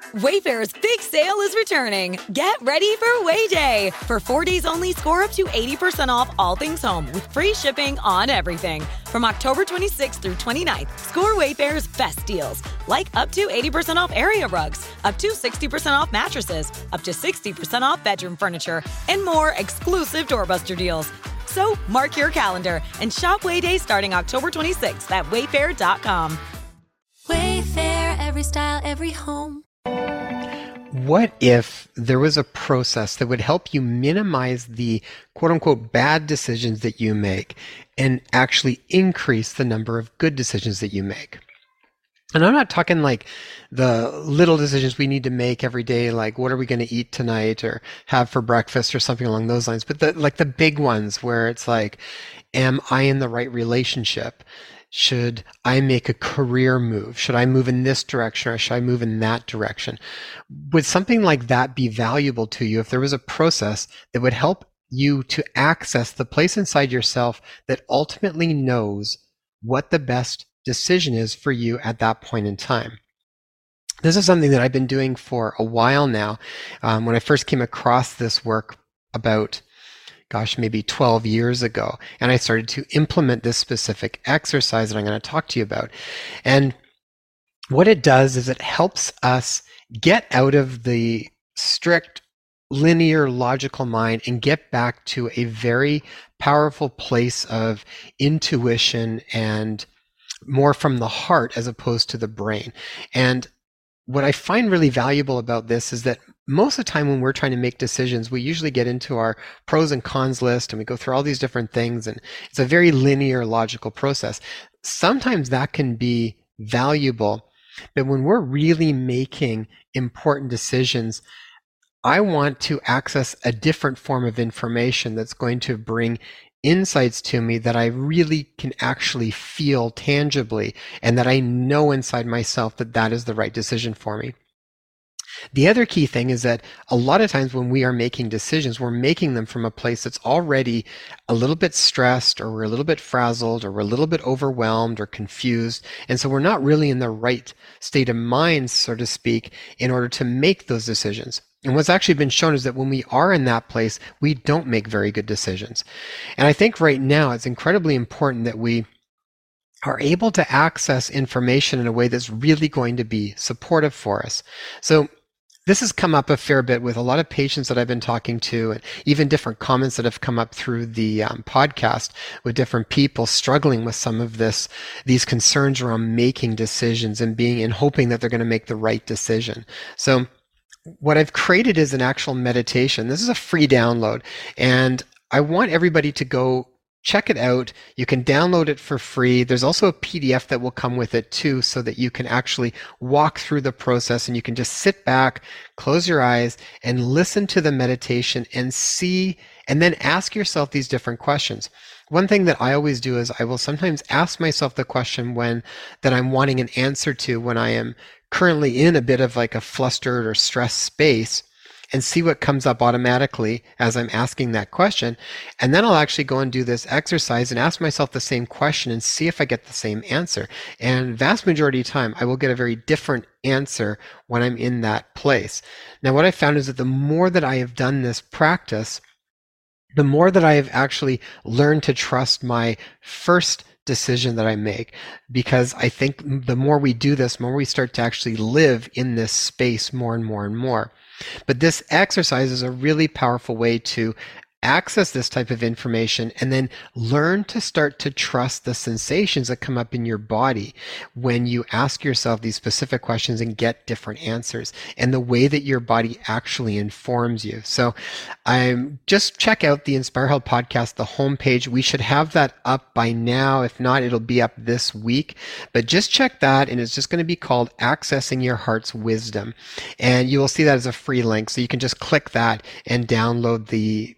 Wayfair's big sale is returning. Get ready for Way Day. For 4 days only, score up to 80% off all things home with free shipping on everything. From October 26th through 29th, score Wayfair's best deals, like up to 80% off area rugs, up to 60% off mattresses, up to 60% off bedroom furniture, and more exclusive doorbuster deals. So mark your calendar and shop Way Day starting October 26th at wayfair.com. Wayfair, every style, every home. What if there was a process that would help you minimize the quote unquote bad decisions that you make and actually increase the number of good decisions that you make? And I'm not talking like the little decisions we need to make every day, like what are we going to eat tonight or have for breakfast or something along those lines, but the big ones where it's like, am I in the right relationship? Should I make a career move? Should I move in this direction or should I move in that direction? Would something like that be valuable to you if there was a process that would help you to access the place inside yourself that ultimately knows what the best decision is for you at that point in time? This is something that I've been doing for a while now. When I first came across this work about maybe 12 years ago. And I started to implement this specific exercise that I'm going to talk to you about. And what it does is it helps us get out of the strict linear logical mind and get back to a very powerful place of intuition and more from the heart as opposed to the brain. And what I find really valuable about this is that most of the time when we're trying to make decisions, we usually get into our pros and cons list and we go through all these different things, and it's a very linear logical process. Sometimes that can be valuable, but when we're really making important decisions, I want to access a different form of information that's going to bring insights to me that I really can actually feel tangibly and that I know inside myself that that is the right decision for me. The other key thing is that a lot of times when we are making decisions, we're making them from a place that's already a little bit stressed, or we're a little bit frazzled, or we're a little bit overwhelmed or confused. And so we're not really in the right state of mind, so to speak, in order to make those decisions. And what's actually been shown is that when we are in that place, we don't make very good decisions. And I think right now it's incredibly important that we are able to access information in a way that's really going to be supportive for us. So this has come up a fair bit with a lot of patients that I've been talking to, and even different comments that have come up through the podcast with different people struggling with some of these concerns around making decisions and hoping that they're going to make the right decision. So what I've created is an actual meditation. This is a free download, and I want everybody to go check it out. You can download it for free. There's also a PDF that will come with it too, so that you can actually walk through the process and you can just sit back, close your eyes, and listen to the meditation and see, and then ask yourself these different questions. One thing that I always do is I will sometimes ask myself the question that I'm wanting an answer to when I am currently in a bit of like a flustered or stressed space, and see what comes up automatically as I'm asking that question. And then I'll actually go and do this exercise and ask myself the same question and see if I get the same answer. And vast majority of the time, I will get a very different answer when I'm in that place. Now, what I found is that the more that I have done this practice, the more that I have actually learned to trust my first decision that I make, because I think the more we do this, the more we start to actually live in this space more and more and more. But this exercise is a really powerful way to access this type of information and then learn to start to trust the sensations that come up in your body when you ask yourself these specific questions and get different answers, and the way that your body actually informs you. So just check out the Inspire Health podcast, the homepage. We should have that up by now. If not, it'll be up this week. But just check that, and it's just going to be called Accessing Your Heart's Wisdom. And you will see that as a free link. So you can just click that and download the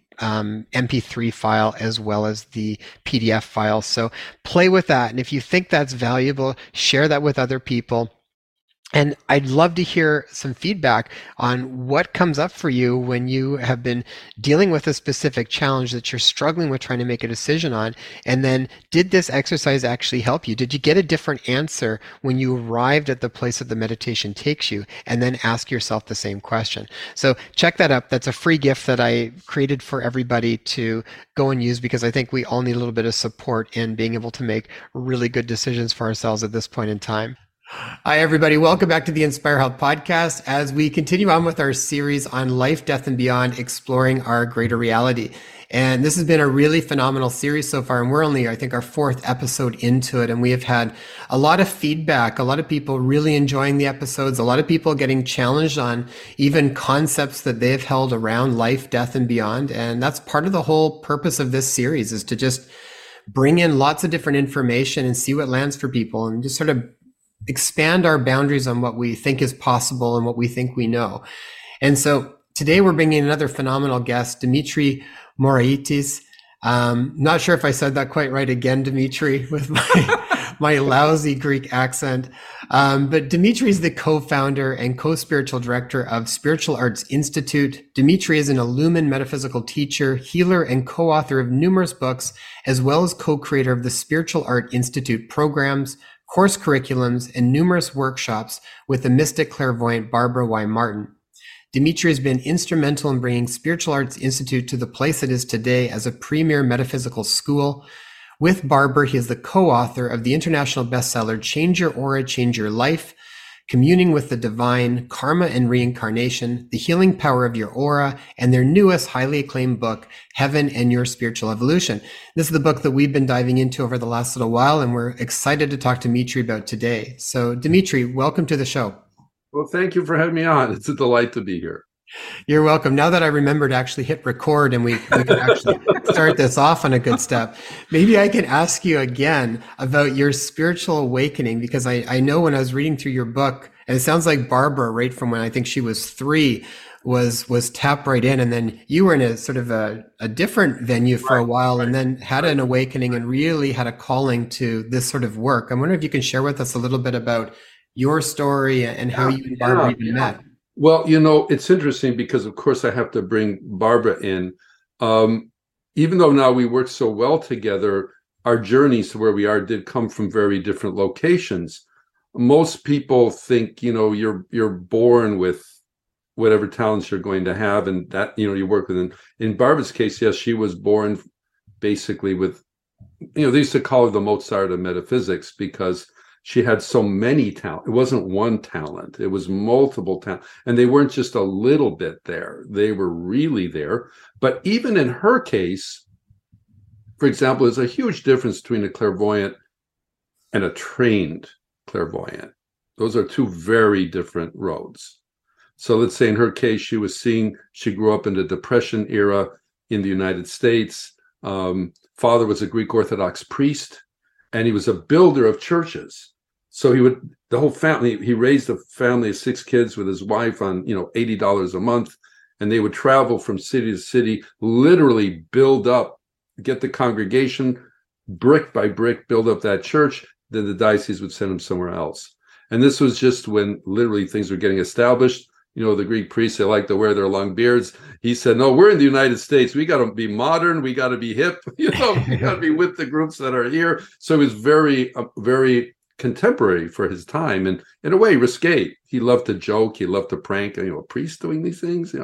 MP3 file as well as the PDF file. So play with that. And if you think that's valuable, share that with other people. And I'd love to hear some feedback on what comes up for you when you have been dealing with a specific challenge that you're struggling with trying to make a decision on. And then, did this exercise actually help you? Did you get a different answer when you arrived at the place that the meditation takes you? And then ask yourself the same question. So check that up. That's a free gift that I created for everybody to go and use, because I think we all need a little bit of support in being able to make really good decisions for ourselves at this point in time. Hi, everybody. Welcome back to the Inspire Health Podcast as we continue on with our series on life, death, and beyond, exploring our greater reality. And this has been a really phenomenal series so far. And we're only, I think, our 4th episode into it. And we have had a lot of feedback, a lot of people really enjoying the episodes, a lot of people getting challenged on even concepts that they've held around life, death, and beyond. And that's part of the whole purpose of this series, is to just bring in lots of different information and see what lands for people, and just sort of expand our boundaries on what we think is possible and what we think we know. And so today we're bringing another phenomenal guest, Dimitri Moraitis. Not sure if I said that quite right again, Dimitri, with my lousy Greek accent. But Dimitri is the co-founder and co-spiritual director of Spiritual Arts Institute. Dimitri is an Illumined metaphysical teacher, healer, and co-author of numerous books, as well as co-creator of the Spiritual Art Institute programs, course curriculums, and numerous workshops with the mystic clairvoyant Barbara Y. Martin. Dimitri has been instrumental in bringing Spiritual Arts Institute to the place it is today as a premier metaphysical school. With Barbara, he is the co-author of the international bestseller Change Your Aura, Change Your Life, Communing with the Divine, Karma and Reincarnation, The Healing Power of Your Aura, and their newest highly acclaimed book, Heaven and Your Spiritual Evolution. This is the book that we've been diving into over the last little while, and we're excited to talk to Dimitri about today. So Dimitri, welcome to the show. Well, thank you for having me on. It's a delight to be here. You're welcome. Now that I remember to actually hit record and we can actually start this off on a good step, maybe I can ask you again about your spiritual awakening, because I know when I was reading through your book, and it sounds like Barbara, right from when I think she was 3, was tapped right in, and then you were in a sort of a different venue for a while, and then had an awakening and really had a calling to this sort of work. I wonder if you can share with us a little bit about your story and how you and Barbara even met. Well, it's interesting because, of course, I have to bring Barbara in. Even though now we work so well together, our journeys to where we are did come from very different locations. Most people think, you're born with whatever talents you're going to have, and that, you work with them. In Barbara's case, yes, she was born basically with, they used to call her the Mozart of metaphysics, because she had so many talents. It wasn't one talent. It was multiple talents. And they weren't just a little bit there. They were really there. But even in her case, for example, there's a huge difference between a clairvoyant and a trained clairvoyant. Those are 2 very different roads. So let's say in her case, she grew up in the Depression era in the United States. Father was a Greek Orthodox priest, and he was a builder of churches. So the whole family, he raised a family of 6 kids with his wife on, $80 a month. And they would travel from city to city, literally get the congregation brick by brick, build up that church. Then the diocese would send them somewhere else. And this was just when literally things were getting established. The Greek priests, they like to wear their long beards. He said, no, we're in the United States. We got to be modern. We got to be hip. We got to be with the groups that are here. So he was very, very contemporary for his time, and in a way risque. He loved to joke, he loved to prank, a priest doing these things,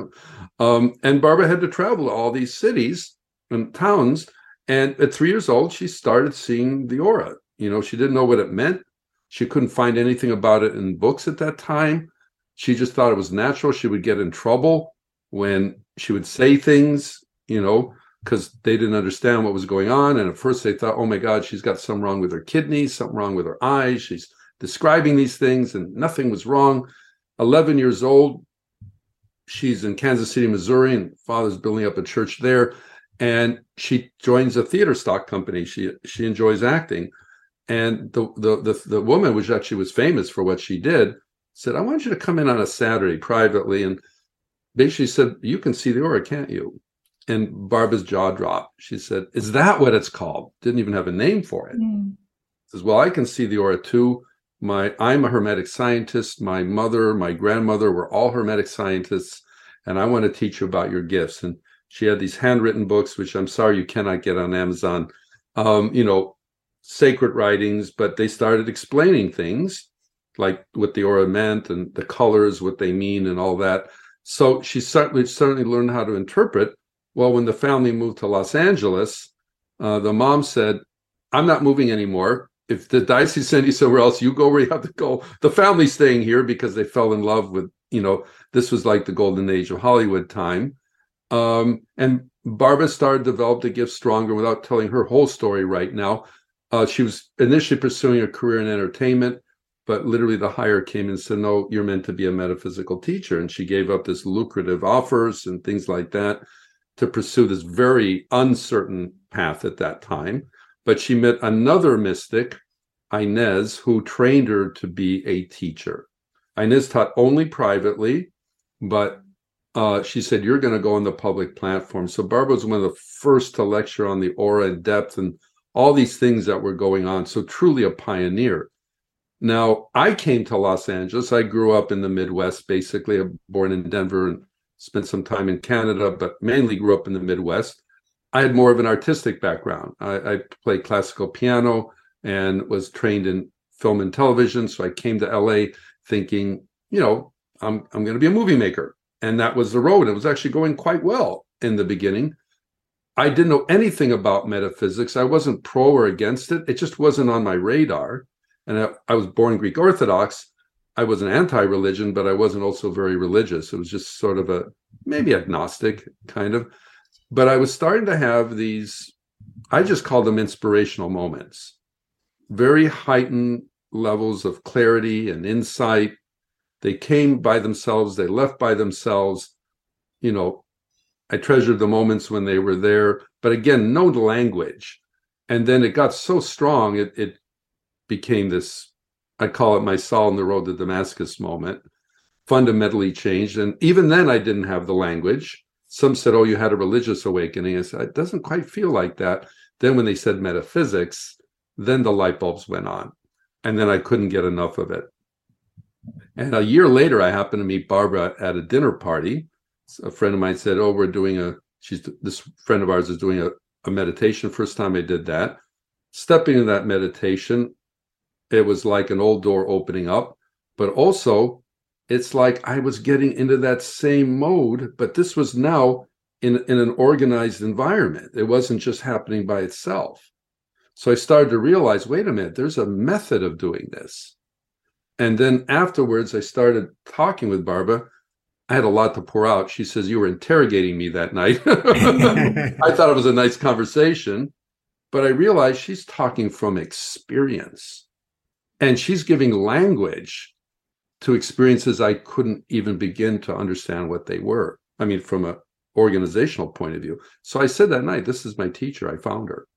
and Barbara had to travel to all these cities and towns, and at 3 years old she started seeing the aura. She didn't know what it meant. She couldn't find anything about it in books at that time. She just thought it was natural. She would get in trouble when she would say things, because they didn't understand what was going on. And at first they thought, oh my God, she's got something wrong with her kidneys, something wrong with her eyes. She's describing these things and nothing was wrong. 11 years old, she's in Kansas City, Missouri, and father's building up a church there. And she joins a theater stock company. She enjoys acting. And the woman, which actually was famous for what she did, said, I want you to come in on a Saturday privately. And basically said, you can see the aura, can't you? And Barbara's jaw dropped. She said, is that what it's called? Didn't even have a name for it. Says, well, I can see the aura too. I'm a Hermetic scientist. My mother, my grandmother were all Hermetic scientists, and I want to teach you about your gifts. And she had these handwritten books, which I'm sorry you cannot get on Amazon, sacred writings, but they started explaining things like what the aura meant and the colors, what they mean and all that. So she certainly learned how to interpret. Well, when the family moved to Los Angeles, the mom said, I'm not moving anymore. If the diocese sends you somewhere else, you go where you have to go. The family's staying here because they fell in love with, this was like the golden age of Hollywood time. And Barbara started to develop the gift stronger without telling her whole story right now. She was initially pursuing a career in entertainment, but literally the hire came and said, no, you're meant to be a metaphysical teacher. And she gave up this lucrative offers and things like that to pursue this very uncertain path at that time. But she met another mystic, Inez, who trained her to be a teacher. Inez taught only privately, but she said, you're going to go on the public platform. So Barbara was one of the first to lecture on the aura and depth and all these things that were going on. So truly a pioneer. Now, I came to Los Angeles. I grew up in the Midwest, basically. I'm born in Denver and spent some time in Canada, but mainly grew up in the Midwest. I had more of an artistic background. I played classical piano and was trained in film and television. So I came to LA thinking, I'm going to be a movie maker. And that was the road. It was actually going quite well in the beginning. I didn't know anything about metaphysics. I wasn't pro or against it. It just wasn't on my radar. And I was born Greek Orthodox. I was an anti-religion, but I wasn't also very religious. It was just sort of maybe agnostic kind of. But I was starting to have these, I just call them inspirational moments, very heightened levels of clarity and insight. They came by themselves. They left by themselves. I treasured the moments when they were there, but again, no language. And then it got so strong, it became this, I call it my Saul on the road to Damascus moment, fundamentally changed. And even then I didn't have the language. Some said, oh, you had a religious awakening. I said, it doesn't quite feel like that. Then when they said metaphysics, then the light bulbs went on. And then I couldn't get enough of it. And a year later, I happened to meet Barbara at a dinner party. A friend of mine said, oh, this friend of ours is doing a meditation. First time I did that. Stepping into that meditation, it was like an old door opening up, but also it's like I was getting into that same mode, but this was now in an organized environment. It wasn't just happening by itself. So I started to realize, wait a minute, there's a method of doing this. And then afterwards, I started talking with Barbara. I had a lot to pour out. She says, you were interrogating me that night. I thought it was a nice conversation, but I realized she's talking from experience. And she's giving language to experiences I couldn't even begin to understand what they were. I mean, from an organizational point of view. So I said that night, this is my teacher. I found her,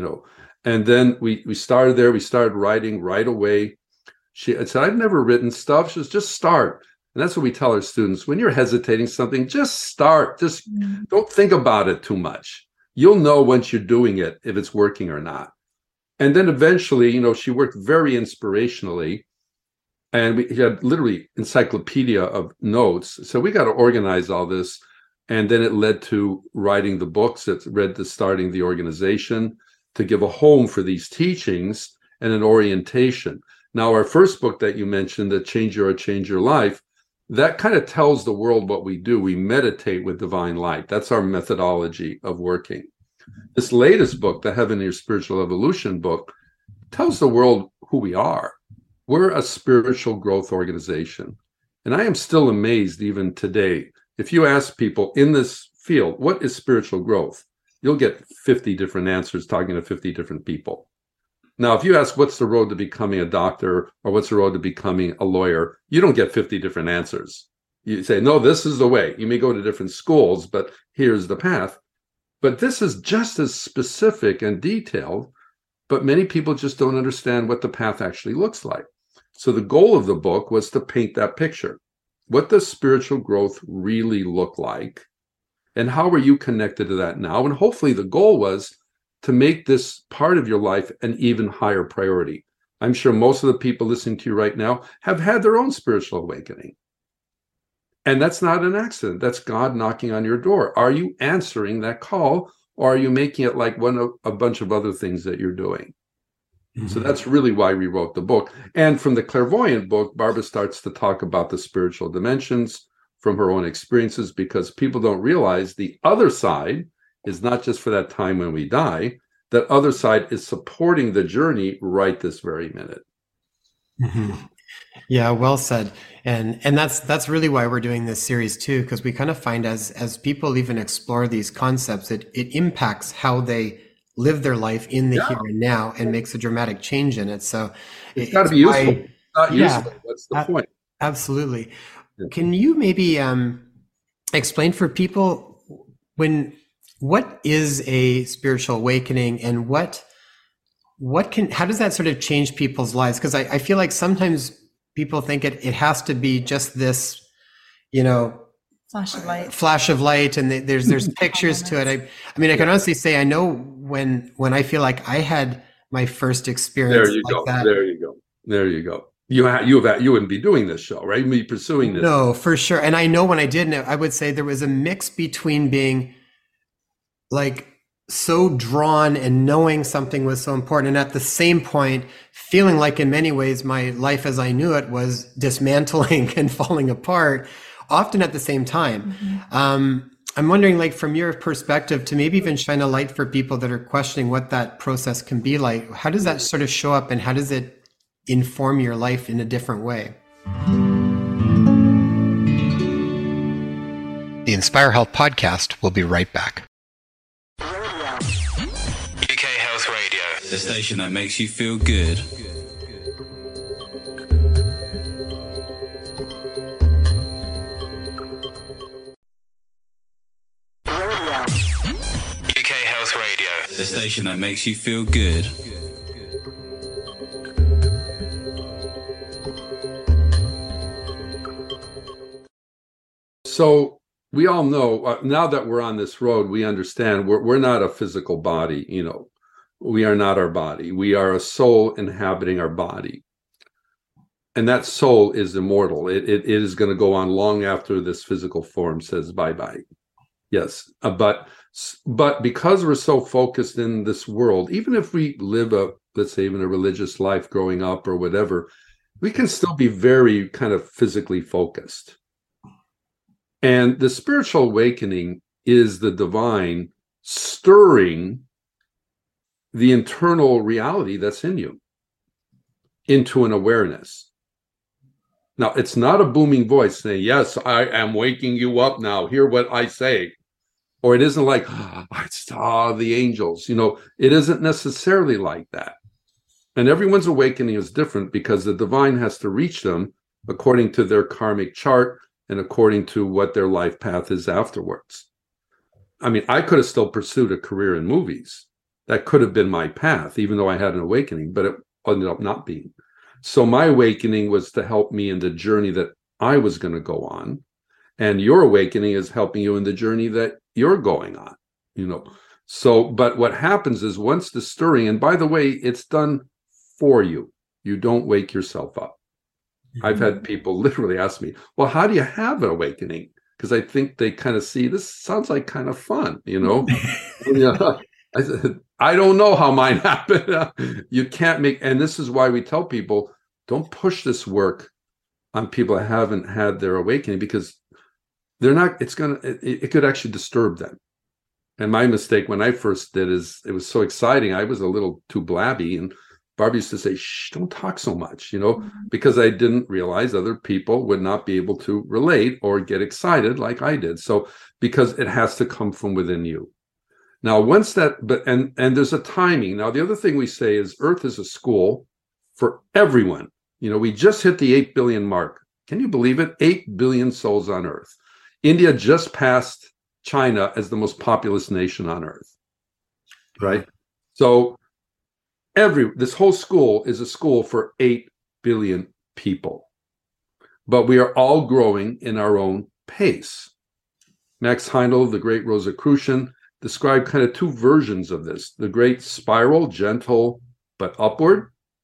And then we started there. We started writing right away. She said, I've never written stuff. She says, just start. And that's what we tell our students. When you're hesitating something, just start. Just don't think about it too much. You'll know once you're doing it if it's working or not. And then eventually, she worked very inspirationally. And we had literally encyclopedia of notes. So we got to organize all this. And then it led to writing the books. It led to starting the organization to give a home for these teachings and an orientation. Now, our first book that you mentioned, that Change Your Life, that kind of tells the world what we do. We meditate with divine light. That's our methodology of working. This latest book, the Heaven in Your Spiritual Evolution book, tells the world who we are. We're a spiritual growth organization. And I am still amazed even today. If you ask people in this field, what is spiritual growth? You'll get 50 different answers talking to 50 different people. Now, if you ask what's the road to becoming a doctor or what's the road to becoming a lawyer, you don't get 50 different answers. You say, no, this is the way. You may go to different schools, but here's the path. But this is just as specific and detailed, but many people just don't understand what the path actually looks like. So the goal of the book was to paint that picture. What does spiritual growth really look like? And how are you connected to that now? And hopefully the goal was to make this part of your life an even higher priority. I'm sure most of the people listening to you right now have had their own spiritual awakening. And that's not an accident. That's God knocking on your door. Are you answering that call, or are you making it like a bunch of other things that you're doing? Mm-hmm. So that's really why we wrote the book. And from the clairvoyant book, Barbara starts to talk about the spiritual dimensions from her own experiences, because people don't realize the other side is not just for that time when we die. That other side is supporting the journey right this very minute. Mm-hmm. Yeah, well said. And that's really why we're doing this series too, because we kind of find as people even explore these concepts, it impacts how they live their life in the here and now, and makes a dramatic change in it. So it's got to be useful. It's not useful. What's the point? Absolutely. Yeah. Can you maybe explain for people what is a spiritual awakening, and how does that sort of change people's lives? Because I feel like sometimes people think it has to be just this, flash of light, and there's pictures to it. I mean, I can honestly say I know when I feel like I had my first experience that. There you go. You wouldn't be doing this show, right? You'd be pursuing this. No, for sure. And I know when I did, I would say there was a mix between being like so drawn and knowing something was so important, and at the same point feeling like in many ways my life as I knew it was dismantling and falling apart, often at the same time. Mm-hmm. I'm wondering, like, from your perspective, to maybe even shine a light for people that are questioning what that process can be like. How does that sort of show up, and how does it inform your life in a different way? The Inspire Health podcast will be right back. UK Health Radio, the station that makes you feel good. UK Health Radio, the station that makes you feel good. So we all know, now that we're on this road, we understand we're not a physical body. We are not our body. We are a soul inhabiting our body. And that soul is immortal. It is going to go on long after this physical form says bye-bye. Yes. But because we're so focused in this world, even if we live let's say even a religious life growing up or whatever, we can still be very kind of physically focused. And the spiritual awakening is the divine stirring the internal reality that's in you into an awareness. Now, it's not a booming voice saying, yes, I am waking you up now. Hear what I say. Or it isn't like, it's the angels. It isn't necessarily like that. And everyone's awakening is different, because the divine has to reach them according to their karmic chart and according to what their life path is afterwards. I mean, I could have still pursued a career in movies. That could have been my path, even though I had an awakening, but it ended up not being. So my awakening was to help me in the journey that I was going to go on. And your awakening is helping you in the journey that you're going on, So, but what happens is once the stirring, and by the way, it's done for you. You don't wake yourself up. I've had people literally ask me, well, how do you have an awakening? Because I think they kind of see, this sounds like kind of fun, I said, I don't know how mine happened. You can't and this is why we tell people, don't push this work on people that haven't had their awakening, because they're not, it could actually disturb them. And my mistake when I first did is, it was so exciting. I was a little too blabby, and Barbie used to say, shh, don't talk so much, because I didn't realize other people would not be able to relate or get excited like I did. So, because it has to come from within you. Now, once that, and there's a timing. Now, the other thing we say is Earth is a school for everyone. We just hit the 8 billion mark. Can you believe it? 8 billion souls on Earth. India just passed China as the most populous nation on Earth, right? So this whole school is a school for 8 billion people, but we are all growing in our own pace. Max Heindel, the great Rosicrucian, described kind of two versions of this: the great spiral, gentle but upward,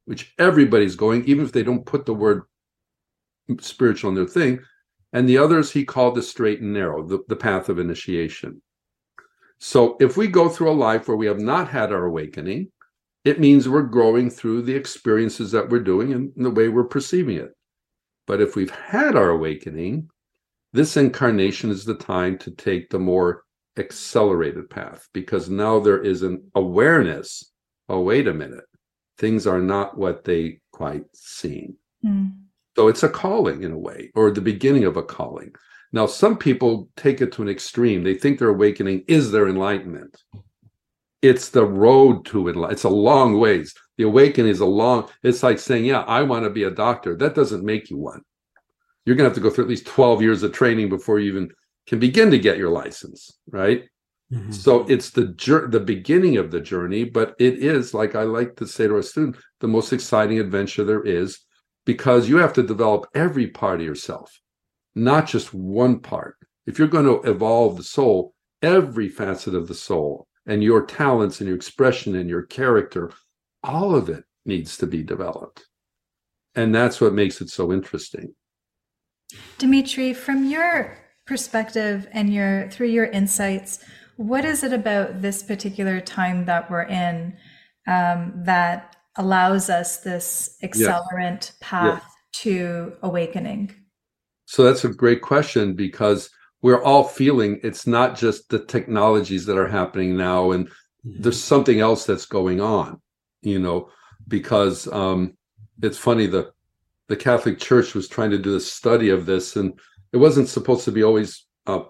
which everybody's going, even if they don't put the word spiritual in their thing. And the others he called the straight and narrow, the path of initiation. So if we go through a life where we have not had our awakening, it means we're growing through the experiences that we're doing and the way we're perceiving it. But if we've had our awakening, this incarnation is the time to take the more accelerated path, because now there is an awareness. Oh, wait a minute. Things are not what they quite seem. So it's a calling in a way, or the beginning of a calling. Now, some people take it to an extreme. They think their awakening is their enlightenment. It's the road to enlightenment. It's a long ways. The awakening is it's like saying, yeah, I want to be a doctor. That doesn't make you one. You're going to have to go through at least 12 years of training before you even can begin to get your license, right? Mm-hmm. So it's the beginning of the journey, but it is, like I like to say to a student, the most exciting adventure there is, because you have to develop every part of yourself, not just one part. If you're going to evolve the soul, every facet of the soul and your talents and your expression and your character, all of it needs to be developed. And that's what makes it so interesting. Dimitri, from your perspective and through your insights, what is it about this particular time that we're in that allows us this accelerant path to awakening? So that's a great question, because we're all feeling it's not just the technologies that are happening now, and there's something else that's going on, because it's funny, the Catholic Church was trying to do a study of this, and it wasn't supposed to be always a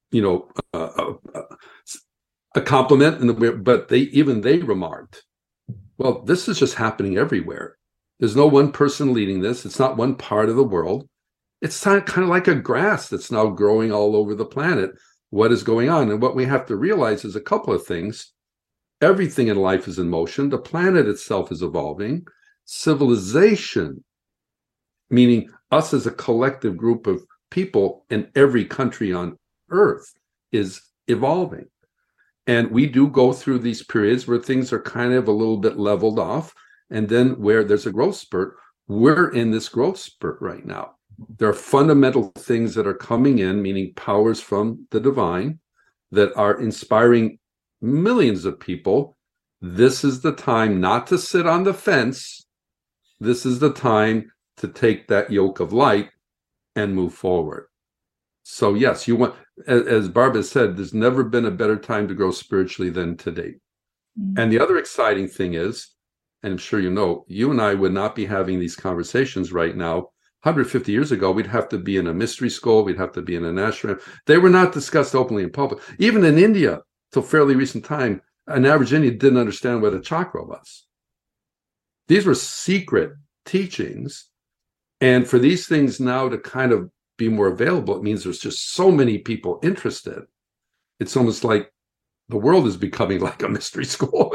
compliment, but they remarked, well, this is just happening everywhere. There's no one person leading this. It's not one part of the world. It's kind of like a grass that's now growing all over the planet. What is going on? And what we have to realize is a couple of things. Everything in life is in motion. The planet itself is evolving. Civilization, meaning us as a collective group of people in every country on Earth, is evolving. And we do go through these periods where things are kind of a little bit leveled off. And then where there's a growth spurt, we're in this growth spurt right now. There are fundamental things that are coming in, meaning powers from the divine, that are inspiring millions of people. This is the time not to sit on the fence. This is the time to take that yoke of light and move forward. So yes, you want, as Barbara said, there's never been a better time to grow spiritually than today. And the other exciting thing is, and I'm sure you and I would not be having these conversations right now. 150 years ago, we'd have to be in a mystery school. We'd have to be in an ashram. They were not discussed openly in public. Even in India, till fairly recent time, an average Indian didn't understand what a chakra was. These were secret teachings. And for these things now to kind of be more available, it means there's just so many people interested. It's almost like the world is becoming like a mystery school,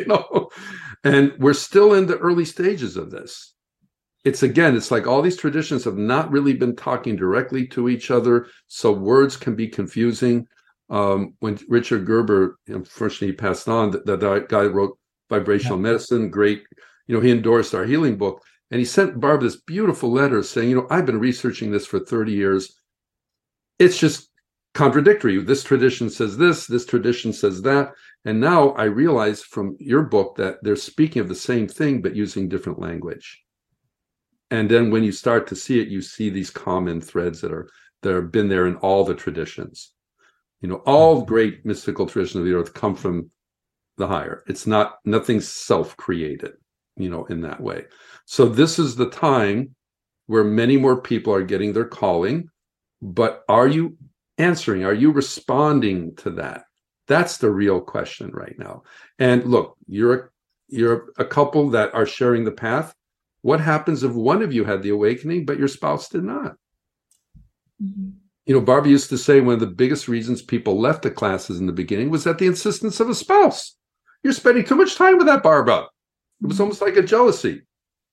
and we're still in the early stages of this. It's like all these traditions have not really been talking directly to each other, so words can be confusing. When Richard Gerber, unfortunately, he passed on, the guy who wrote Vibrational Medicine, great, he endorsed our healing book, and he sent Barbara this beautiful letter saying, I've been researching this for 30 years. It's just contradictory. This tradition says this tradition says that. And now I realize from your book that they're speaking of the same thing, but using different language. And then when you start to see it, you see these common threads that have been there in all the traditions. All great mystical traditions of the earth come from the higher. It's nothing self-created, in that way. So this is the time where many more people are getting their calling, but are you answering? Are you responding to that? That's the real question right now. And look, you're a couple that are sharing the path. What happens if one of you had the awakening, but your spouse did not? Mm-hmm. Barbara used to say one of the biggest reasons people left the classes in the beginning was at the insistence of a spouse. You're spending too much time with that, Barbara. It was almost like a jealousy,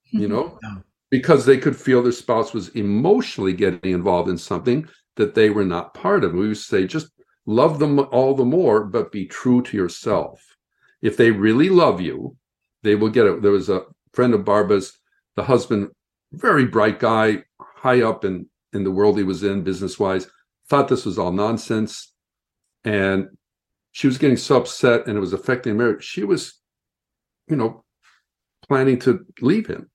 because they could feel their spouse was emotionally getting involved in something that they were not part of. We would say, just love them all the more, but be true to yourself. If they really love you, they will get it. There was a friend of Barbara's, the husband, very bright guy, high up in the world he was in business-wise, thought this was all nonsense. And she was getting so upset and it was affecting marriage. She was, planning to leave him.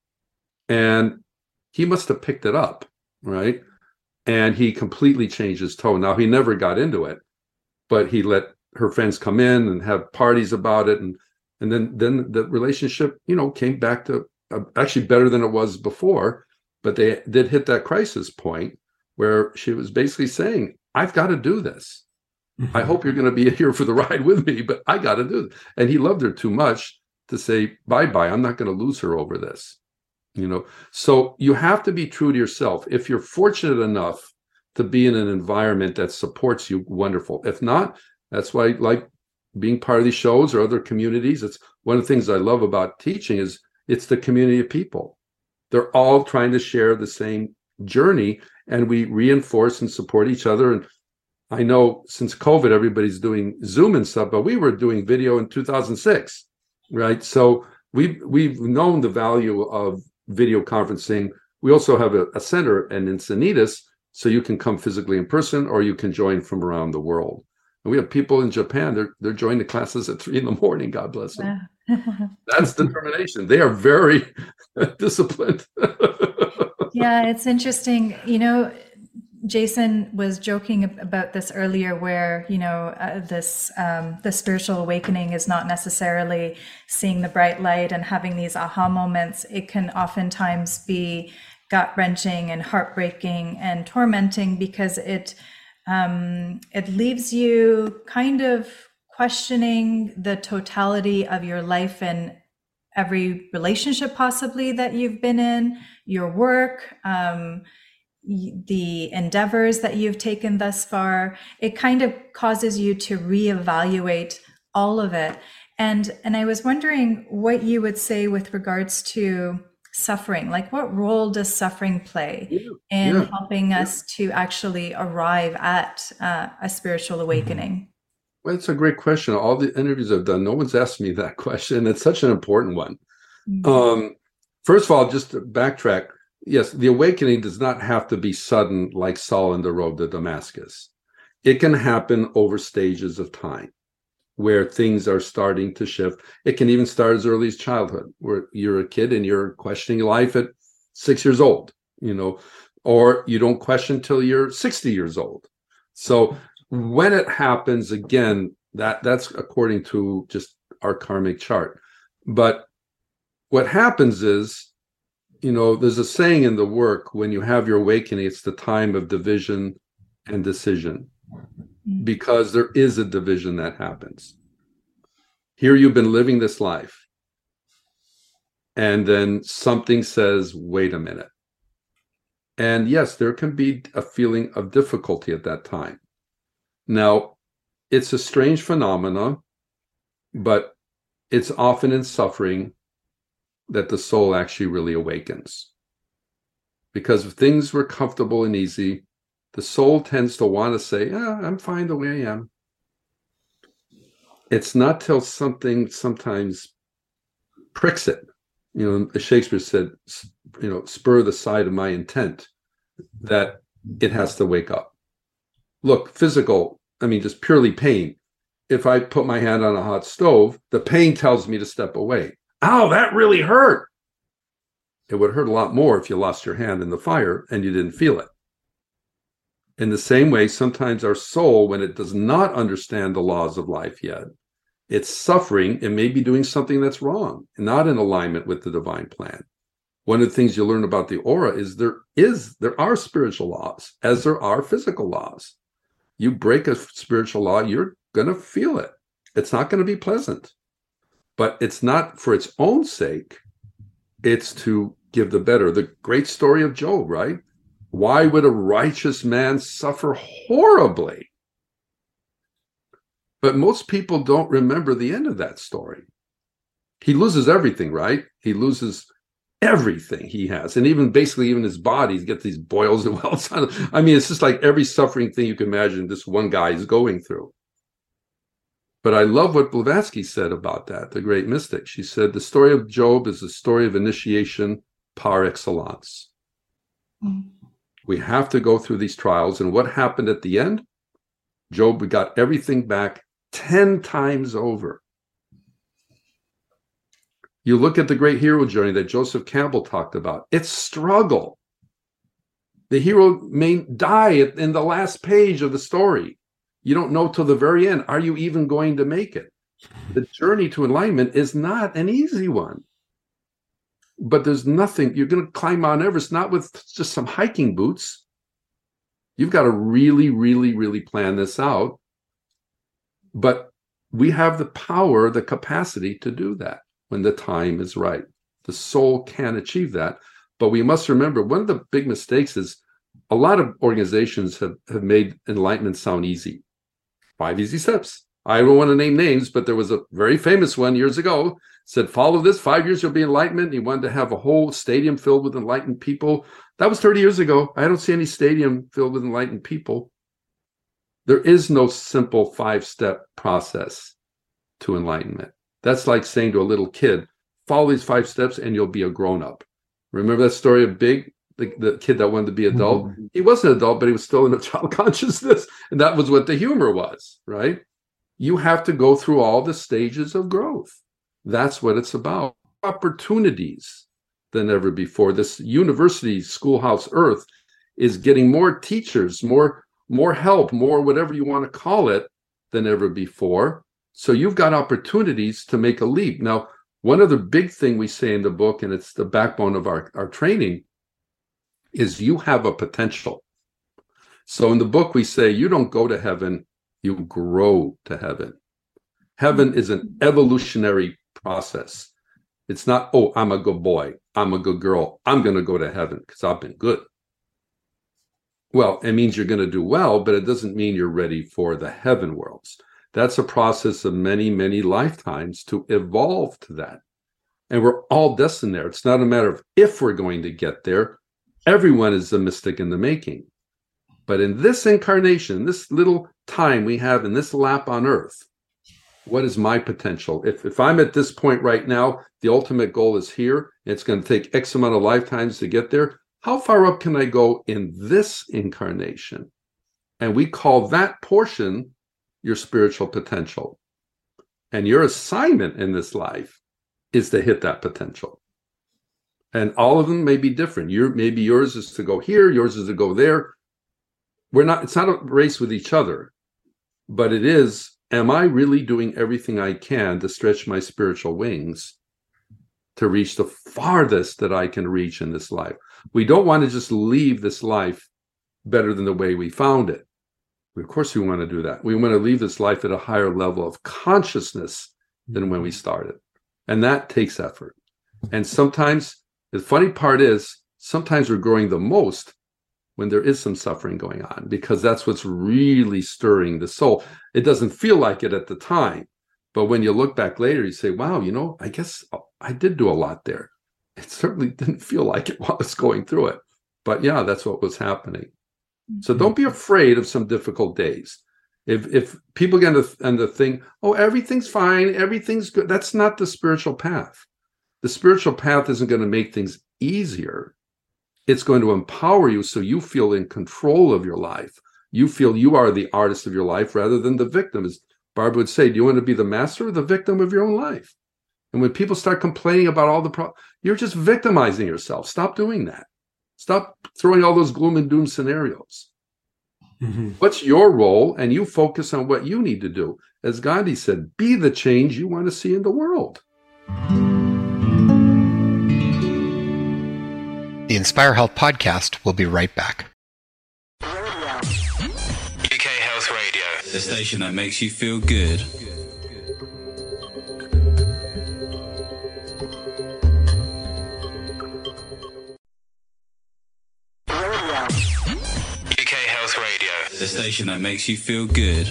And he must have picked it up, right? And he completely changed his tone. Now, he never got into it, but he let her friends come in and have parties about it. And then the relationship, came back to actually better than it was before. But they did hit that crisis point where she was basically saying, I've got to do this. I hope you're going to be here for the ride with me, but I got to do it. And he loved her too much to say, bye-bye. I'm not going to lose her over this. So you have to be true to yourself. If you're fortunate enough to be in an environment that supports you, wonderful. If not, that's why, like being part of these shows or other communities, it's one of the things I love about teaching is it's the community of people. They're all trying to share the same journey, and we reinforce and support each other. And I know since COVID, everybody's doing Zoom and stuff, but we were doing video in 2006, right? So we've known the value of video conferencing. We also have a center in Encinitas, so you can come physically in person or you can join from around the world. And we have people in Japan, they're joining the classes at 3 a.m, God bless them. That's determination. They are very disciplined. Yeah, it's interesting. Jason was joking about this earlier, where the spiritual awakening is not necessarily seeing the bright light and having these aha moments. It can oftentimes be gut-wrenching and heartbreaking and tormenting, because it leaves you kind of questioning the totality of your life and every relationship possibly that you've been in, your work, the endeavors that you've taken thus far. It kind of causes you to reevaluate all of it. And I was wondering what you would say with regards to suffering. Like, what role does suffering play in helping us to actually arrive at a spiritual awakening? Well, it's a great question. All the interviews I've done, no one's asked me that question. It's such an important one. First of all, just to backtrack, yes, the awakening does not have to be sudden like Saul on the road to Damascus. It can happen over stages of time where things are starting to shift. It can even start as early as childhood, where you're a kid and you're questioning life at 6 years old, or you don't question till you're 60 years old. So when it happens, again, that's according to just our karmic chart. But what happens is, there's a saying in the work, when you have your awakening, it's the time of division and decision, because there is a division that happens. Here you've been living this life, and then something says, wait a minute. And yes, there can be a feeling of difficulty at that time. Now, it's a strange phenomena, but it's often in suffering that the soul actually really awakens. Because if things were comfortable and easy, the soul tends to want to say, I'm fine the way I am. It's not till something sometimes pricks it. Shakespeare said, spur the side of my intent, that it has to wake up. Look, just purely pain. If I put my hand on a hot stove, the pain tells me to step away. Ow, that really hurt. It would hurt a lot more if you lost your hand in the fire and you didn't feel it. In the same way, sometimes our soul, when it does not understand the laws of life yet, it's suffering and may be doing something that's wrong, not in alignment with the divine plan. One of the things you learn about the aura is there are spiritual laws, as there are physical laws. You break a spiritual law, you're going to feel it. It's not going to be pleasant. But it's not for its own sake. It's to give the better. The great story of Job, right? Why would a righteous man suffer horribly? But most people don't remember the end of that story. He loses everything, right? He loses everything he has. And even his body, he gets these boils and welts on it. It's just like every suffering thing you can imagine this one guy is going through. But I love what Blavatsky said about that, the great mystic. She said, the story of Job is the story of initiation par excellence. We have to go through these trials. And what happened at the end? Job got everything back 10 times over. You look at the great hero journey that Joseph Campbell talked about. It's struggle. The hero may die in the last page of the story. You don't know till the very end, are you even going to make it? The journey to enlightenment is not an easy one. But there's nothing, you're going to climb Mount Everest, not with just some hiking boots. You've got to really, really, really plan this out. But we have the power, the capacity to do that when the time is right. The soul can achieve that. But we must remember, one of the big mistakes is a lot of organizations have made enlightenment sound easy. 5 easy steps. I don't want to name names, but there was a very famous one years ago, said, follow this, 5 years you'll be enlightenment. He wanted to have a whole stadium filled with enlightened people. That was 30 years ago. I don't see any stadium filled with enlightened people. There is no simple 5-step process to enlightenment. That's like saying to a little kid, follow these 5 steps and you'll be a grown-up. Remember that story of Big, the kid that wanted to be adult? Mm-hmm. He wasn't an adult, but he was still in a child consciousness. And that was what the humor was, right? You have to go through all the stages of growth. That's what it's about. Opportunities than ever before. This university, schoolhouse earth is getting more teachers, more help, more whatever you want to call it than ever before. So you've got opportunities to make a leap. Now, one other big thing we say in the book, and it's the backbone of our training, is you have a potential. So in the book, we say you don't go to heaven, you grow to heaven. Heaven is an evolutionary process. It's not, oh, I'm a good boy, I'm a good girl, I'm going to go to heaven because I've been good. Well, it means you're going to do well, but it doesn't mean you're ready for the heaven worlds. That's a process of many, many lifetimes to evolve to that. And we're all destined there. It's not a matter of if we're going to get there. Everyone is a mystic in the making. But in this incarnation, this little time we have in this lap on earth, what is my potential? If I'm at this point right now, the ultimate goal is here. It's going to take X amount of lifetimes to get there. How far up can I go in this incarnation? And we call that portion your spiritual potential. And your assignment in this life is to hit that potential. And all of them may be different. Maybe yours is to go here, yours is to go there. It's not a race with each other, but it is, am I really doing everything I can to stretch my spiritual wings to reach the farthest that I can reach in this life? We don't want to just leave this life better than the way we found it. Of course, we want to do that. We want to leave this life at a higher level of consciousness than when we started. And that takes effort. And sometimes, the funny part is, sometimes we're growing the most when there is some suffering going on, because that's what's really stirring the soul. It doesn't feel like it at the time. But when you look back later, you say, wow, I guess I did do a lot there. It certainly didn't feel like it while I was going through it. But yeah, that's what was happening. So don't be afraid of some difficult days. If people get into think, oh, everything's fine, everything's good, that's not the spiritual path. The spiritual path isn't going to make things easier. It's going to empower you so you feel in control of your life. You feel you are the artist of your life rather than the victim. As Barbara would say, do you want to be the master or the victim of your own life? And when people start complaining about all the problems, you're just victimizing yourself. Stop doing that. Stop throwing all those gloom and doom scenarios. Mm-hmm. What's your role? And you focus on what you need to do. As Gandhi said, be the change you want to see in the world. The Inspire Health podcast will be right back. UK Health Radio, the station that makes you feel good. UK Health Radio, the station that makes you feel good.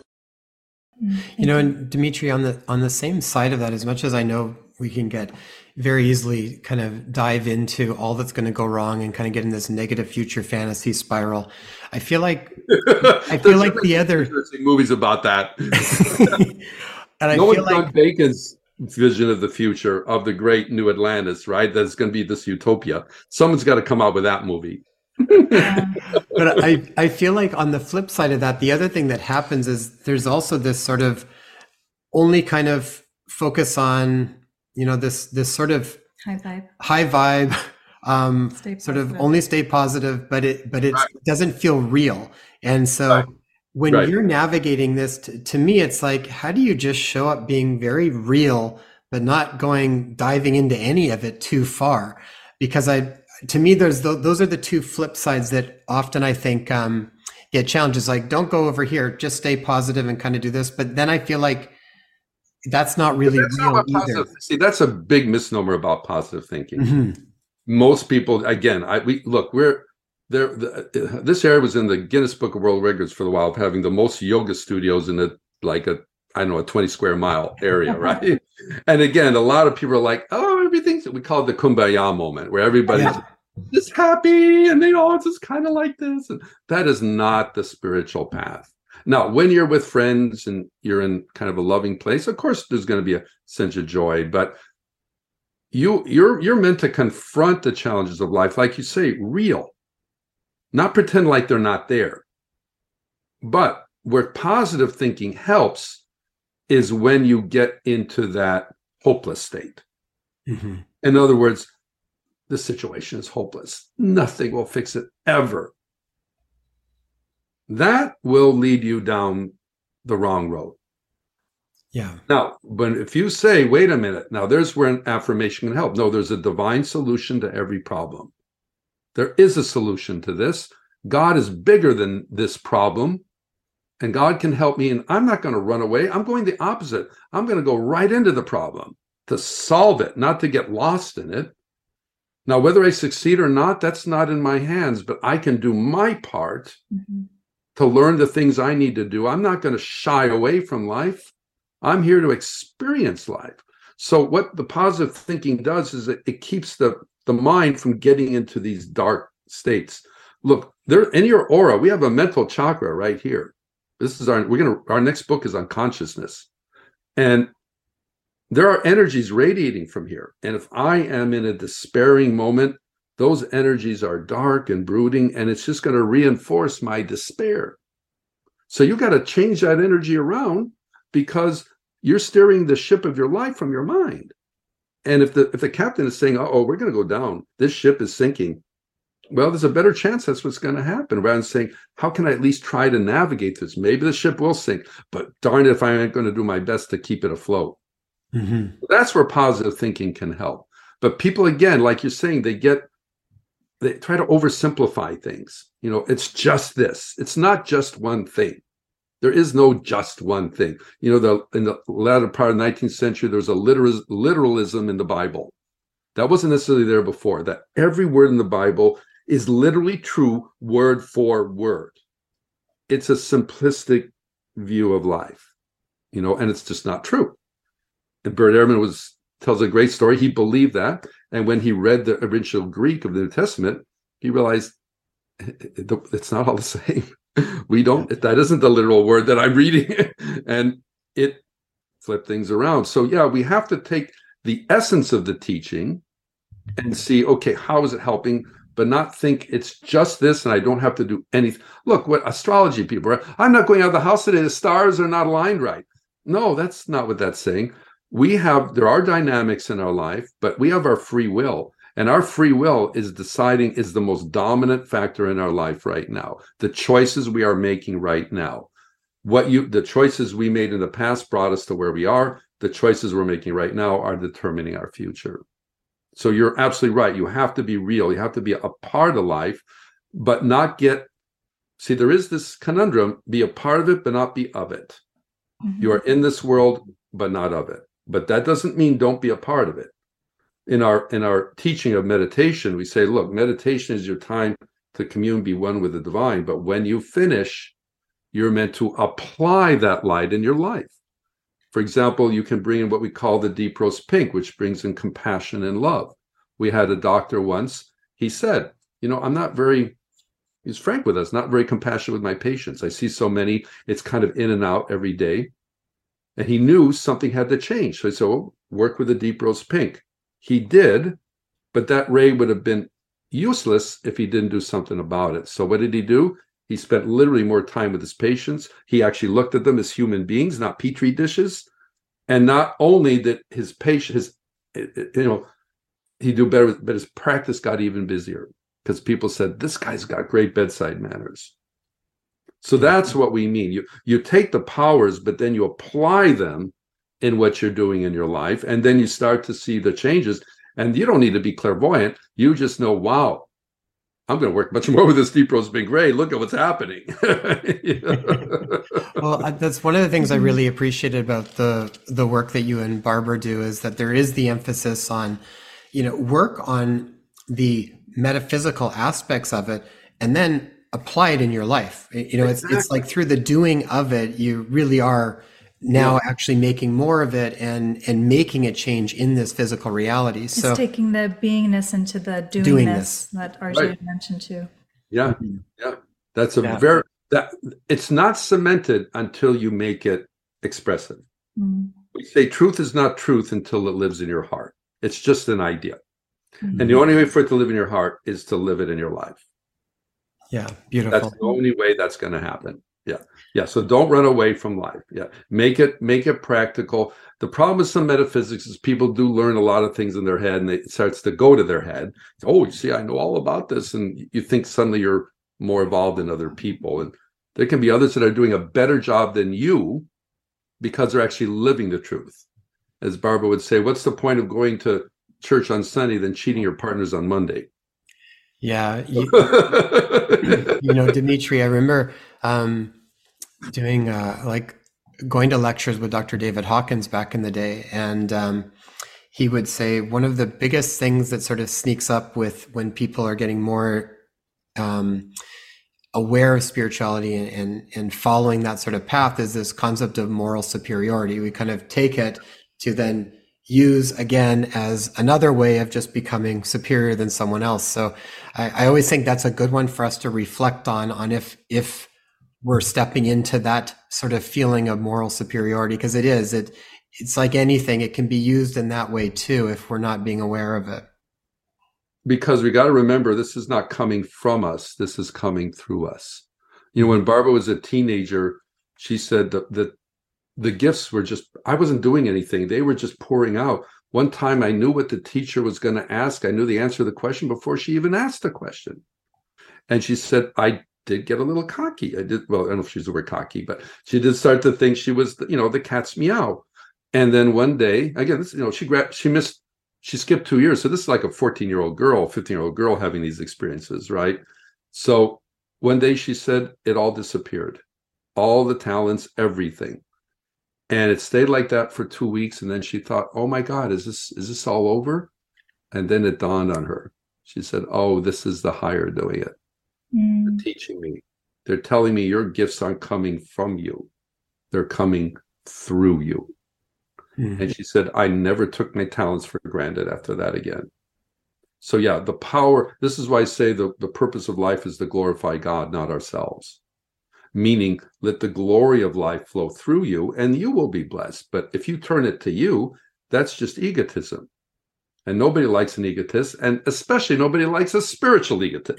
And Dimitri, on the same side of that, as much as I know we can get very easily kind of dive into all that's going to go wrong and kind of get in this negative future fantasy spiral. I feel like the other movies about that. And I no feel one's done Bacon's vision of the future of the great new Atlantis, right? That's going to be this utopia. Someone's got to come out with that movie. But I feel like on the flip side of that, the other thing that happens is there's also this sort of only kind of focus on, this sort of high vibe, sort of only stay positive, but it doesn't feel real. And so when you're navigating this, to me, it's like, how do you just show up being very real, but not diving into any of it too far? Because to me, those are the two flip sides that often I think get challenges. Like, don't go over here, just stay positive and kind of do this. But then I feel like that's not really real either. See, that's a big misnomer about positive thinking. Mm-hmm. Most people, again, we're there. This area was in the Guinness Book of World Records for a while of having the most yoga studios in a 20 square mile area, right? And again, a lot of people are like, oh, everything's, we call it the kumbaya moment, where everybody's just happy and it's just kind of like this. And that is not the spiritual path. Now, when you're with friends and you're in kind of a loving place, of course, there's going to be a sense of joy, but you're meant to confront the challenges of life, like you say, real, not pretend like they're not there. But where positive thinking helps is when you get into that hopeless state. Mm-hmm. In other words, the situation is hopeless. Nothing will fix it ever. That will lead you down the wrong road. Yeah. Now, but if you say, wait a minute, now there's where an affirmation can help. No, there's a divine solution to every problem. There is a solution to this. God is bigger than this problem, and God can help me. And I'm not going to run away. I'm going the opposite. I'm going to go right into the problem to solve it, not to get lost in it. Now, whether I succeed or not, that's not in my hands, but I can do my part to learn the things I need to do. I'm not going to shy away from life. I'm here to experience life. So what the positive thinking does is it keeps the mind from getting into these dark states. Look, there in your aura, we have a mental chakra right here. This is our next book is on consciousness. And there are energies radiating from here. And if I am in a despairing moment, those energies are dark and brooding, and it's just going to reinforce my despair. So you got to change that energy around, because you're steering the ship of your life from your mind. And if the captain is saying, oh, we're going to go down, this ship is sinking, well, there's a better chance that's what's going to happen, rather than saying, how can I at least try to navigate this? Maybe the ship will sink, but darn it if I ain't going to do my best to keep it afloat. Mm-hmm. That's where positive thinking can help. But people, again, like you're saying, they try to oversimplify things. It's just this. It's not just one thing. There is no just one thing. In the latter part of the 19th century, there was a literalism in the Bible. That wasn't necessarily there before, that every word in the Bible is literally true word for word. It's a simplistic view of life, and it's just not true. And Bert Ehrman tells a great story. He believed that. And when he read the original Greek of the New Testament, he realized it's not all the same. That isn't the literal word that I'm reading. And it flipped things around. So yeah, we have to take the essence of the teaching and see, okay, how is it helping? But not think it's just this and I don't have to do anything. Look, what astrology people are, I'm not going out of the house today, the stars are not aligned right. No, that's not what that's saying. There are dynamics in our life, but we have our free will. And our free will is the most dominant factor in our life right now. The choices we are making right now. The choices we made in the past brought us to where we are. The choices we're making right now are determining our future. So you're absolutely right. You have to be real. You have to be a part of life, but not see, there is this conundrum, be a part of it, but not be of it. Mm-hmm. You are in this world, but not of it. But that doesn't mean don't be a part of it. In our teaching of meditation, we say, look, meditation is your time to commune, be one with the divine. But when you finish, you're meant to apply that light in your life. For example, you can bring in what we call the deep rose pink, which brings in compassion and love. We had a doctor once, he said, I'm not very, he's frank with us, not very compassionate with my patients. I see so many, it's kind of in and out every day. And he knew something had to change. So he said, well, work with the deep rose pink. He did, but that ray would have been useless if he didn't do something about it. So what did he do? He spent literally more time with his patients. He actually looked at them as human beings, not petri dishes. And not only did his patient, he do better, but his practice got even busier because people said, this guy's got great bedside manners. So that's what we mean. You take the powers, but then you apply them in what you're doing in your life. And then you start to see the changes. And you don't need to be clairvoyant. You just know, wow, I'm going to work much more with this deep rose pink ray. Look at what's happening. Well, that's one of the things I really appreciated about the work that you and Barbara do, is that there is the emphasis on, work on the metaphysical aspects of it, and then apply it in your life. Exactly. It's like through the doing of it, you really are now actually making more of it and making it change in this physical reality. It's taking the beingness into the doingness that RJ mentioned too. Yeah. That's it's not cemented until you make it expressive. Mm. We say truth is not truth until it lives in your heart. It's just an idea. Mm-hmm. And the only way for it to live in your heart is to live it in your life. Yeah, beautiful. That's the only way that's going to happen. Yeah. So don't run away from life. Yeah. Make it practical. The problem with some metaphysics is people do learn a lot of things in their head, and it starts to go to their head. Oh, you see, I know all about this. And you think suddenly you're more evolved than other people. And there can be others that are doing a better job than you because they're actually living the truth. As Barbara would say, what's the point of going to church on Sunday than cheating your partners on Monday? Yeah. Dimitri, I remember doing going to lectures with Dr. David Hawkins back in the day. And he would say one of the biggest things that sort of sneaks up with when people are getting more aware of spirituality and following that sort of path is this concept of moral superiority. We kind of take it to then use again as another way of just becoming superior than someone else. So I always think that's a good one for us to reflect on if we're stepping into that sort of feeling of moral superiority, because it's like anything, it can be used in that way too if we're not being aware of it. Because we got to remember, this is not coming from us, this is coming through us. When Barbara was a teenager, she said that the gifts were just, I wasn't doing anything. They were just pouring out. One time I knew what the teacher was going to ask. I knew the answer to the question before she even asked the question. And she said, I did get a little cocky. I don't know if she's the word cocky, but she did start to think she was, the cat's meow. And then one day, again, she skipped 2 years. So this is like a 14-year-old girl, 15-year-old girl having these experiences, right? So one day she said, it all disappeared. All the talents, everything. And it stayed like that for 2 weeks. And then she thought, oh my God, is this all over? And then it dawned on her. She said, oh, this is the higher doing it. They're teaching me. They're telling me your gifts aren't coming from you. They're coming through you. Mm-hmm. And she said, I never took my talents for granted after that again. So yeah, the power, this is why I say the purpose of life is to glorify God, not ourselves. Meaning, let the glory of life flow through you and you will be blessed. But if you turn it to you, that's just egotism. And nobody likes an egotist, and especially nobody likes a spiritual egotist.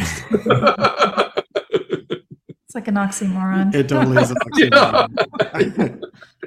It's like an oxymoron. It totally is an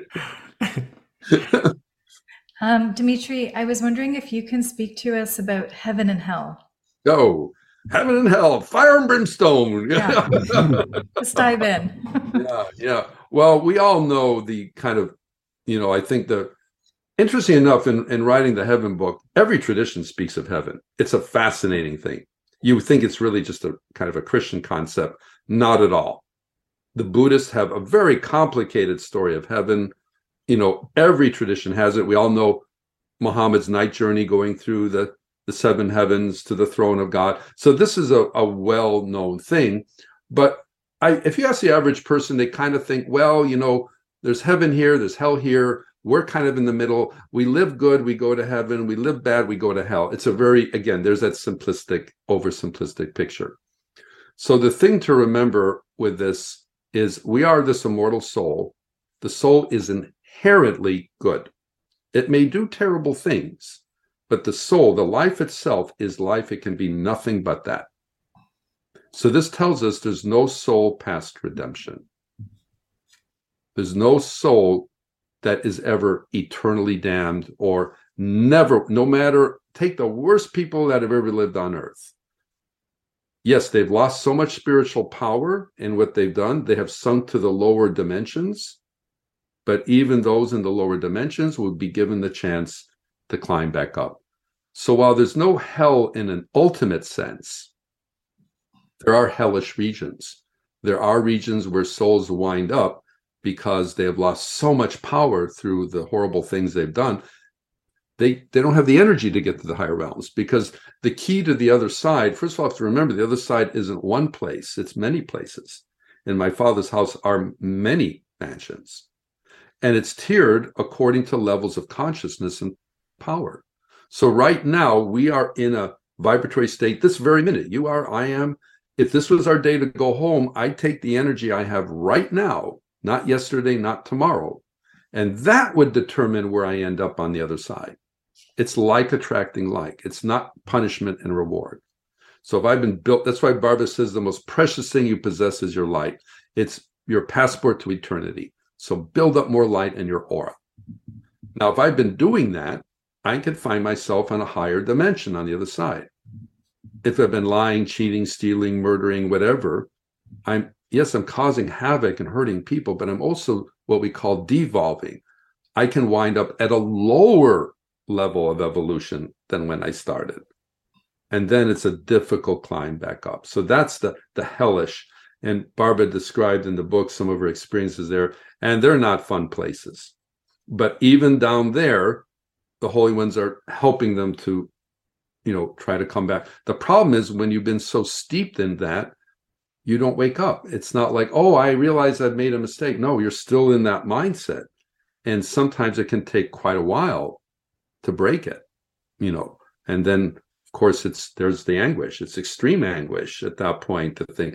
oxymoron. Dimitri, I was wondering if you can speak to us about heaven and hell. Go. Heaven and hell, fire and brimstone. Yeah. Let's dive in. Yeah. Well, we all know the kind of, I think interesting enough, in writing the heaven book, every tradition speaks of heaven. It's a fascinating thing. You think it's really just a kind of a Christian concept. Not at all. The Buddhists have a very complicated story of heaven. Every tradition has it. We all know Muhammad's night journey going through the seven heavens to the throne of God. So this is a well-known thing. But if you ask the average person, they kind of think, well, there's heaven here, there's hell here. We're kind of in the middle. We live good, we go to heaven. We live bad, we go to hell. It's a very, again, there's that simplistic, oversimplistic picture. So the thing to remember with this is we are this immortal soul. The soul is inherently good. It may do terrible things, but the soul, the life itself is life. It can be nothing but that. So this tells us there's no soul past redemption. There's no soul that is ever eternally damned or never, no matter, take the worst people that have ever lived on earth. Yes, they've lost so much spiritual power in what they've done. They have sunk to the lower dimensions, but even those in the lower dimensions will be given the chance to climb back up. So while there's no hell in an ultimate sense, there are hellish regions. There are regions where souls wind up because they have lost so much power through the horrible things they've done. They don't have the energy to get to the higher realms, because the key to the other side, first of all, have to remember the other side isn't one place, it's many places. In my Father's house are many mansions, and it's tiered according to levels of consciousness and power. So right now we are in a vibratory state this very minute. You are, I am. If this was our day to go home, I'd take the energy I have right now, not yesterday, not tomorrow, and that would determine where I end up on the other side. It's like attracting like. It's not punishment and reward. So if I've been built, that's why Barbara says the most precious thing you possess is your light. It's your passport to eternity. So build up more light in your aura. Now, if I've been doing that, I can find myself on a higher dimension on the other side. If I've been lying, cheating, stealing, murdering, whatever, I'm causing havoc and hurting people, but I'm also what we call devolving. I can wind up at a lower level of evolution than when I started. And then it's a difficult climb back up. So that's the hellish. And Barbara described in the book some of her experiences there, and they're not fun places. But even down there, the Holy Ones are helping them to, try to come back. The problem is when you've been so steeped in that, you don't wake up. It's not like, oh, I realize I've made a mistake. No, you're still in that mindset. And sometimes it can take quite a while to break it, and then of course there's the anguish. It's extreme anguish at that point to think,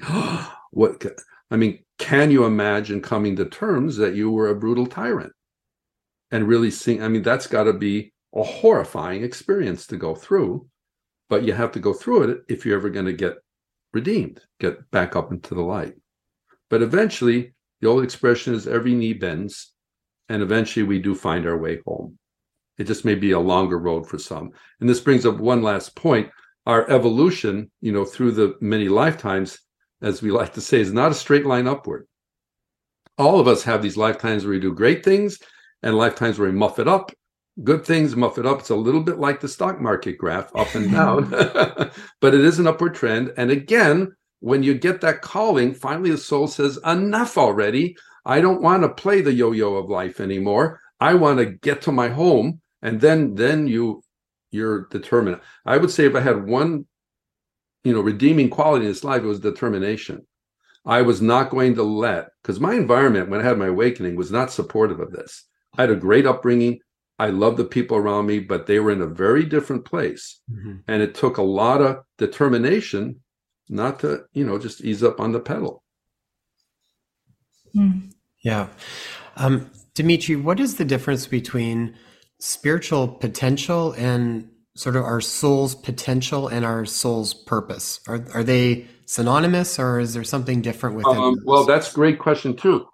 can you imagine coming to terms that you were a brutal tyrant and really seeing, that's got to be a horrifying experience to go through, but you have to go through it if you're ever going to get redeemed, get back up into the light. But eventually, the old expression is every knee bends, and eventually we do find our way home. It just may be a longer road for some. And this brings up one last point. Our evolution, through the many lifetimes, as we like to say, is not a straight line upward. All of us have these lifetimes where we do great things and lifetimes where we muff it up. Good things, muff it up. It's a little bit like the stock market graph, up and down. But it is an upward trend. And again, when you get that calling, finally the soul says, enough already. I don't want to play the yo-yo of life anymore. I want to get to my home. And then you're determined. I would say if I had one, redeeming quality in this life, it was determination. I was not going to let, because my environment when I had my awakening was not supportive of this. I had a great upbringing. I loved the people around me, but they were in a very different place. Mm-hmm. And it took a lot of determination not to, just ease up on the pedal. Yeah. Dimitri, what is the difference between spiritual potential and sort of our soul's potential and our soul's purpose? Are they synonymous, or is there something different within? Well, that's a great question too.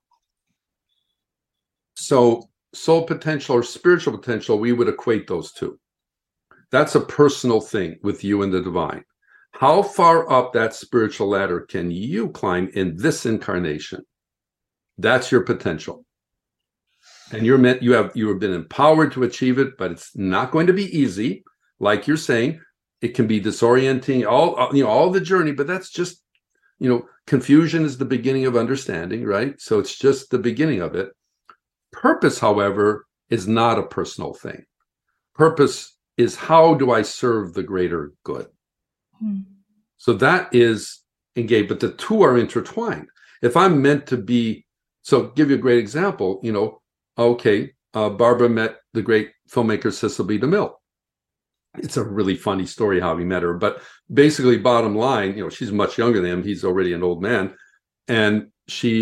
So soul potential or spiritual potential, we would equate those two. That's a personal thing with you and the divine. How far up that spiritual ladder can you climb in this incarnation? That's your potential. And you have been empowered to achieve it, but it's not going to be easy. Like you're saying, it can be disorienting, all the journey, but that's just, confusion is the beginning of understanding, right? So it's just the beginning of it. Purpose, however, is not a personal thing. Purpose is, how do I serve the greater good? So that is engaged, but the two are intertwined. If I'm meant to be, so give you a great example, okay, Barbara met the great filmmaker Cecil B. DeMille. It's a really funny story how he met her, but basically, bottom line, she's much younger than him. He's already an old man, and he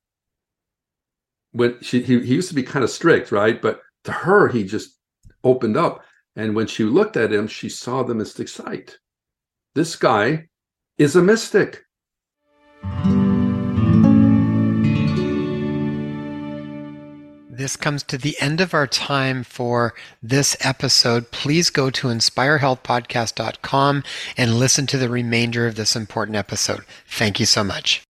used to be kind of strict, right? But to her, he just opened up, and when she looked at him, she saw the mystic sight. This guy is a mystic. This comes to the end of our time for this episode. Please go to inspirehealthpodcast.com and listen to the remainder of this important episode. Thank you so much.